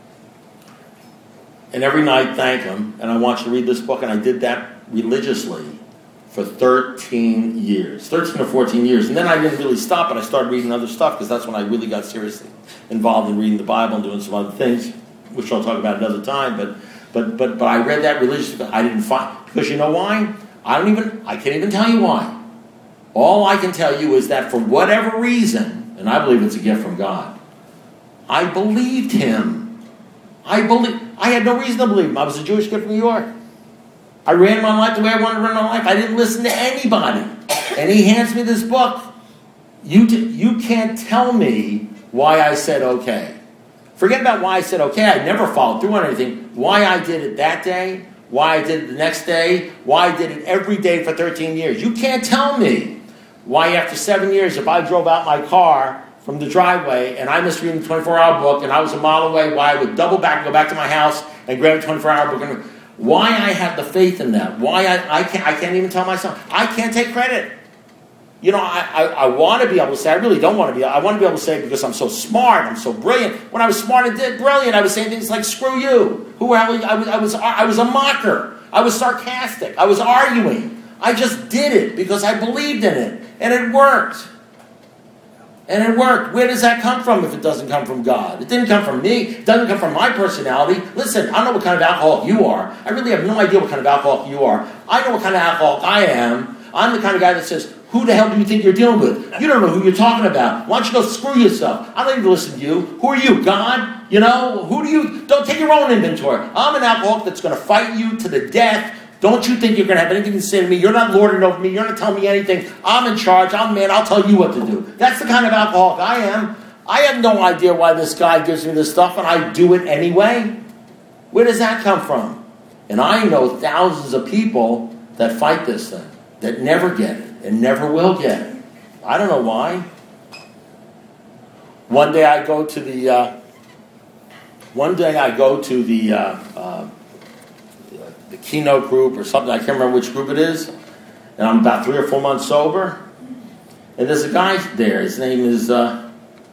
And every night thank Him. And I want you to read this book. And I did that religiously for 13 years. 13 or 14 years. And then I didn't really stop, but I started reading other stuff because that's when I really got seriously involved in reading the Bible and doing some other things, which I'll talk about another time. But I read that religiously. I didn't find, because you know why? I can't even tell you why. All I can tell you is that for whatever reason, and I believe it's a gift from God, I believed Him. I had no reason to believe Him. I was a Jewish kid from New York. I ran my life the way I wanted to run my life. I didn't listen to anybody. And He hands me this book. You can't tell me why I said okay. Forget about why I said okay. I never followed through on anything. Why I did it that day, why I did it the next day, why I did it every day for 13 years. You can't tell me why after 7 years, if I drove out my car from the driveway and I missed reading the 24-Hour Book and I was a mile away, why I would double back and go back to my house and grab the 24-Hour Book. And why I have the faith in that. Why I can't even tell myself. I can't take credit. You know, I want to be able to say, I really don't want to be. I want to be able to say because I'm so smart, I'm so brilliant. When I was smart and brilliant, I was saying things like, screw you. I was a mocker. I was sarcastic. I was arguing. I just did it because I believed in it. And it worked. Where does that come from if it doesn't come from God? It didn't come from me. It doesn't come from my personality. Listen, I don't know what kind of alcoholic you are. I really have no idea what kind of alcoholic you are. I know what kind of alcoholic I am. I'm the kind of guy that says, who the hell do you think you're dealing with? You don't know who you're talking about. Why don't you go screw yourself? I don't need to listen to you. Who are you, God? You know, don't take your own inventory. I'm an alcoholic that's going to fight you to the death. Don't you think you're going to have anything to say to me? You're not lording over me. You're not telling me anything. I'm in charge. I'm man. I'll tell you what to do. That's the kind of alcoholic I am. I have no idea why this guy gives me this stuff, and I do it anyway. Where does that come from? And I know thousands of people that fight this thing, that never get it, and never will get it. I don't know why. One day I go to the keynote group or something. I can't remember which group it is. And I'm about 3 or 4 months sober. And there's a guy there. His name is, I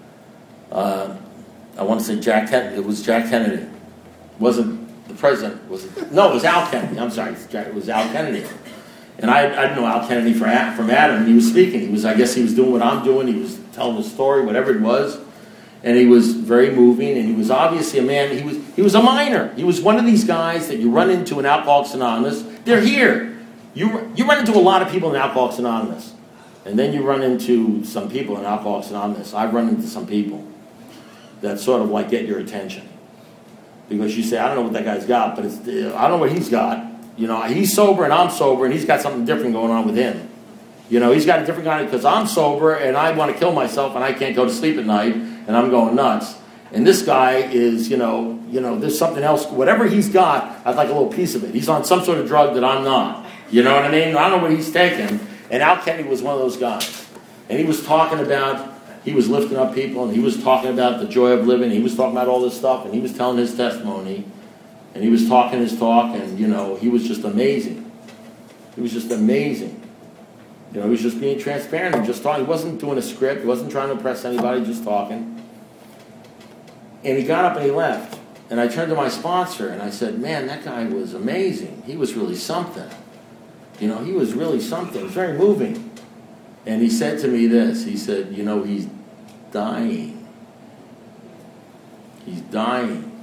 want to say Jack Kennedy. It was Jack Kennedy. It wasn't the president. Was it? No, it was Al Kennedy. I'm sorry. It was Al Kennedy. And I didn't know Al Kennedy from Adam. And he was speaking. I guess he was doing what I'm doing. He was telling a story, whatever it was. And he was very moving, and he was obviously a man. He was a miner. He was one of these guys that you run into in Alcoholics Anonymous. They're here. You run into a lot of people in Alcoholics Anonymous, and then you run into some people in Alcoholics Anonymous. I've run into some people that sort of like get your attention because you say, I don't know what that guy's got, but I don't know what he's got. You know, he's sober and I'm sober, and he's got something different going on with him. You know, he's got a different kind because I'm sober and I want to kill myself and I can't go to sleep at night. and I'm going nuts. And this guy is, there's something else. Whatever he's got, I'd like a little piece of it. He's on some sort of drug that I'm not. You know what I mean? I don't know what he's taking. And Al Kenny was one of those guys. And he was talking about, he was lifting up people, and he was talking about the joy of living. He was talking about all this stuff, and he was telling his testimony. And he was talking his talk, and, he was just amazing. He was just amazing. He was just being transparent and just talking. He wasn't doing a script. He wasn't trying to impress anybody, just talking. And he got up and he left. And I turned to my sponsor and I said, man, that guy was amazing. He was really something. He was really something. It was very moving. And he said to me this. He said, he's dying. He's dying.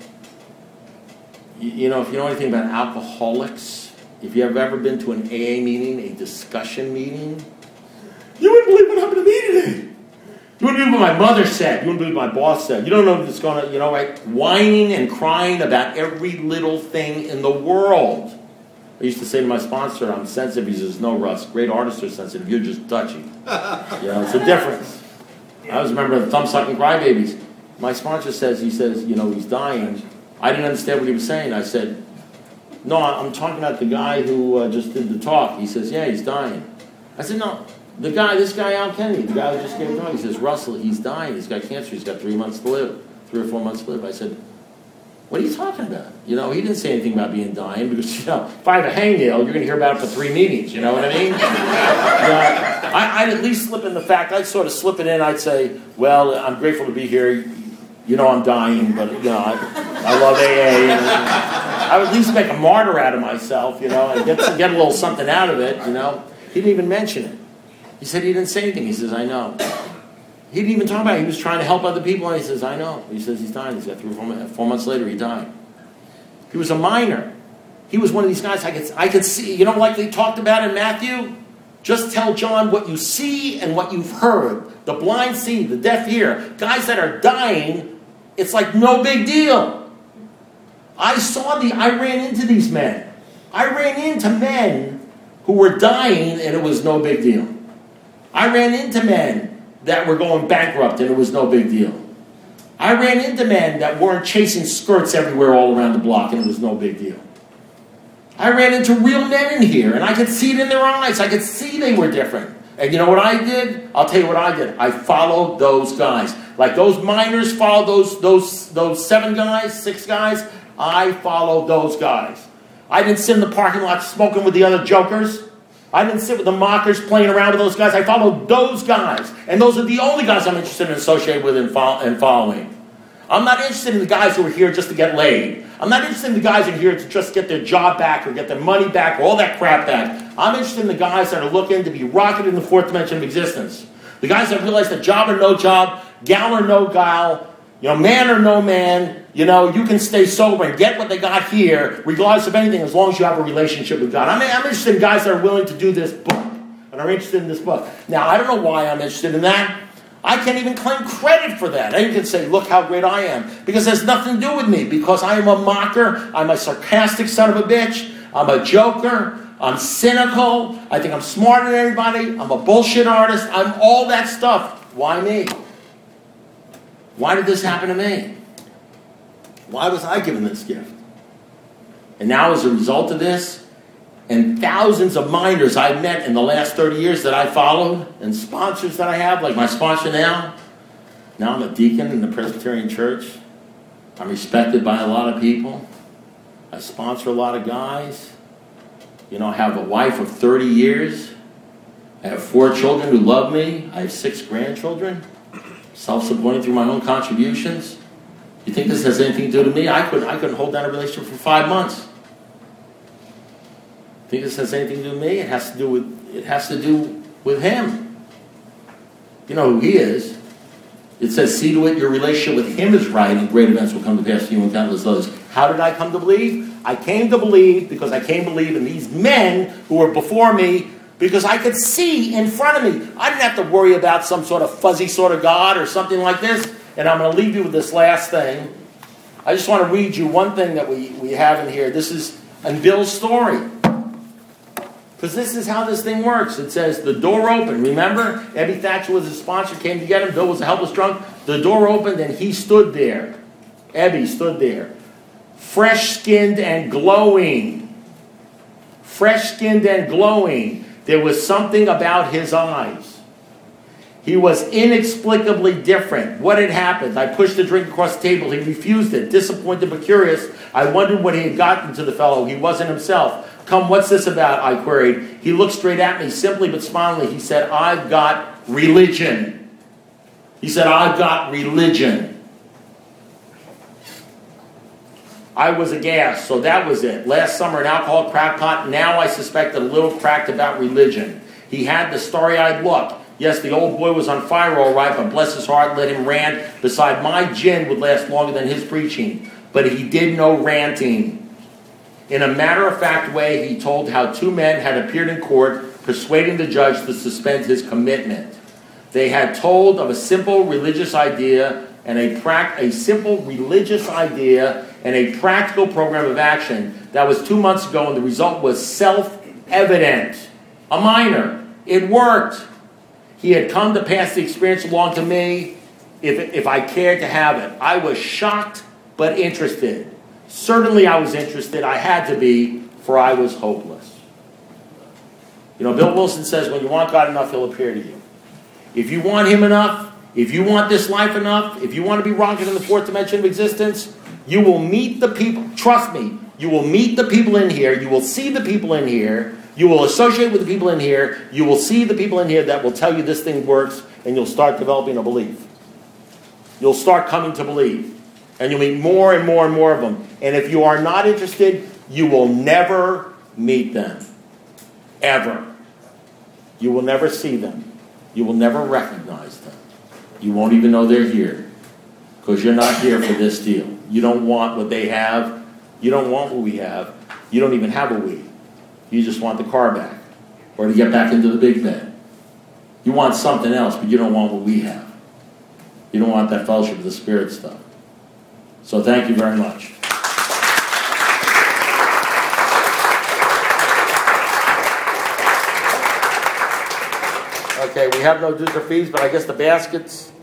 If you know anything about alcoholics, if you have ever been to an AA meeting, a discussion meeting, you wouldn't believe what happened to me today. You wouldn't believe what my mother said. You wouldn't believe what my boss said. You don't know what's going on, right? Whining and crying about every little thing in the world. I used to say to my sponsor, I'm sensitive. He says, no, Russ, great artists are sensitive. You're just touchy. It's a difference. I always remember the thumb-sucking crybabies. My sponsor says, he's dying. I didn't understand what he was saying. I said, no, I'm talking about the guy who just did the talk. He says, yeah, he's dying. I said, no. This guy Al Kenny, the guy who just gave the talk, he says, Russell, he's dying. He's got cancer. He's got 3 months to live, 3 or 4 months to live. I said, what are you talking about? He didn't say anything about being dying because, if I have a hangnail, you're going to hear about it for 3 meetings. You know what I mean? I'd at least slip in the fact. I'd sort of slip it in. I'd say, well, I'm grateful to be here. I'm dying, but, I love AA. I would at least make a martyr out of myself, and get a little something out of it, He didn't even mention it. He said he didn't say anything. He says, I know. He didn't even talk about it. He was trying to help other people, and he says, I know. He says he's dying. He's got 3 or 4 months. 4 months later, he died. He was a miner. He was one of these guys I could see. Like they talked about in Matthew? Just tell John what you see and what you've heard. The blind see, the deaf hear. Guys that are dying, it's like no big deal. I ran into these men. I ran into men who were dying, and it was no big deal. I ran into men that were going bankrupt, and it was no big deal. I ran into men that weren't chasing skirts everywhere all around the block, and it was no big deal. I ran into real men in here, and I could see it in their eyes. I could see they were different. And you know what I did? I'll tell you what I did. I followed those guys. Like those miners followed those 7 guys, 6 guys. I followed those guys. I didn't sit in the parking lot smoking with the other jokers. I didn't sit with the mockers playing around with those guys. I followed those guys. And those are the only guys I'm interested in associating with and following. I'm not interested in the guys who are here just to get laid. I'm not interested in the guys who are here to just get their job back or get their money back or all that crap back. I'm interested in the guys that are looking to be rocketed in the 4th dimension of existence. The guys that realize that job or no job, gal or no gal, man or no man, you can stay sober and get what they got here, regardless of anything, as long as you have a relationship with God. I'm interested in guys that are willing to do this book and are interested in this book. Now, I don't know why I'm interested in that. I can't even claim credit for that. I can say, look how great I am. Because it has nothing to do with me. Because I am a mocker. I'm a sarcastic son of a bitch. I'm a joker. I'm cynical. I think I'm smarter than everybody. I'm a bullshit artist. I'm all that stuff. Why me? Why did this happen to me? Why was I given this gift? And now as a result of this, and thousands of miners I've met in the last 30 years that I followed, and sponsors that I have, like my sponsor now I'm a deacon in the Presbyterian Church. I'm respected by a lot of people. I sponsor a lot of guys. I have a wife of 30 years. I have 4 children who love me. I have 6 grandchildren. Self-supporting through my own contributions. You think this has anything to do with me? I couldn't hold down a relationship for 5 months. Think this has anything to do with me? It has to do with him. You know who he is. It says, see to it your relationship with him is right, and great events will come to pass for you and countless others. How did I come to believe? I came to believe because I came to believe in these men who were before me, because I could see in front of me. I didn't have to worry about some sort of fuzzy sort of God or something like this. And I'm going to leave you with this last thing. I just want to read you one thing that we have in here. This is in Bill's story. Because this is how this thing works. It says the door opened. Remember? Ebby Thatcher was his sponsor, came to get him. Bill was a helpless drunk. The door opened and he stood there. Ebby stood there. Fresh-skinned and glowing. Fresh-skinned and glowing. There was something about his eyes. He was inexplicably different. What had happened? I pushed the drink across the table. He refused it. Disappointed but curious, I wondered what he had gotten to the fellow. He wasn't himself. Come, what's this about? I queried. He looked straight at me, simply but smilingly. He said, I've got religion. He said, I've got religion. I was aghast, so that was it. Last summer, an alcoholic crackpot. Now I suspected a little cracked about religion. He had the starry-eyed look. Yes, the old boy was on fire all right, but bless his heart, let him rant. Beside my gin would last longer than his preaching. But he did no ranting. In a matter-of-fact way, he told how two men had appeared in court, persuading the judge to suspend his commitment. They had told of a simple religious idea and a practical program of action that was 2 months ago, and the result was self-evident. A minor. It worked. He had come to pass the experience along to me if I cared to have it. I was shocked but interested. Certainly I was interested. I had to be, for I was hopeless. You know, Bill Wilson says, when you want God enough, he'll appear to you. If you want him enough, if you want this life enough, if you want to be rocking in the fourth dimension of existence, you will meet the people. Trust me, you will meet the people in here. You will see the people in here. You will associate with the people in here. You will see the people in here that will tell you this thing works, and you'll start developing a belief. You'll start coming to believe. And you'll meet more and more and more of them. And if you are not interested, you will never meet them. Ever. You will never see them. You will never recognize them. You won't even know they're here. Because you're not here for this deal. You don't want what they have. You don't want what we have. You don't even have a we. You just want the car back. Or to get back into the big bed. You want something else, but you don't want what we have. You don't want that fellowship of the Spirit stuff. So thank you very much. Okay, we have no dues or fees, but I guess the baskets